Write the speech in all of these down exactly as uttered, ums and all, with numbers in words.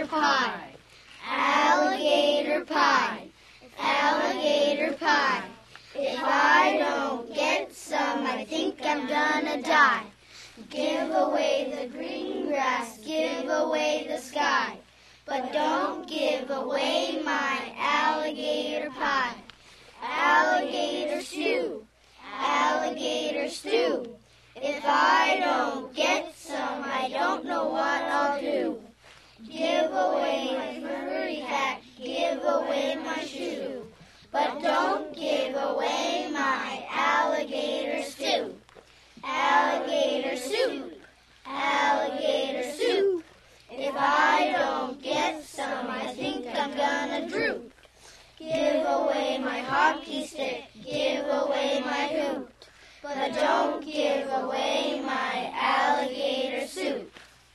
alligator pie, alligator pie, alligator pie. If I don't get some, I think I'm gonna die. Give away the green grass, give away the sky, but don't give away my alligator pie. Alligator stew, alligator stew. If I don't get some, I don't know what I'll do. Give away my furry hat, give away my shoe, but don't give away my alligator stew. Alligator soup, alligator soup. If I don't get some, I think I'm gonna droop. Give away my hockey stick, give away my hoop, but don't give away my alligator soup.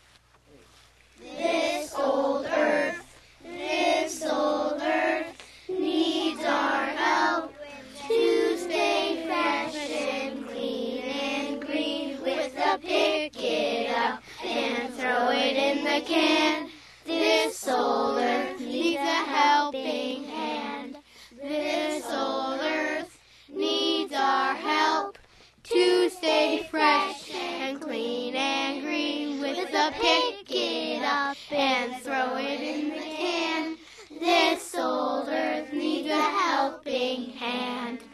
This old earth, this old earth needs our help to stay fresh and clean and green. With a pick it up and throw it in the can. This old earth needs a helping hand. This old earth needs our help to stay fresh and clean and green. With a pick it up and throw it in the can. This old earth needs a helping hand.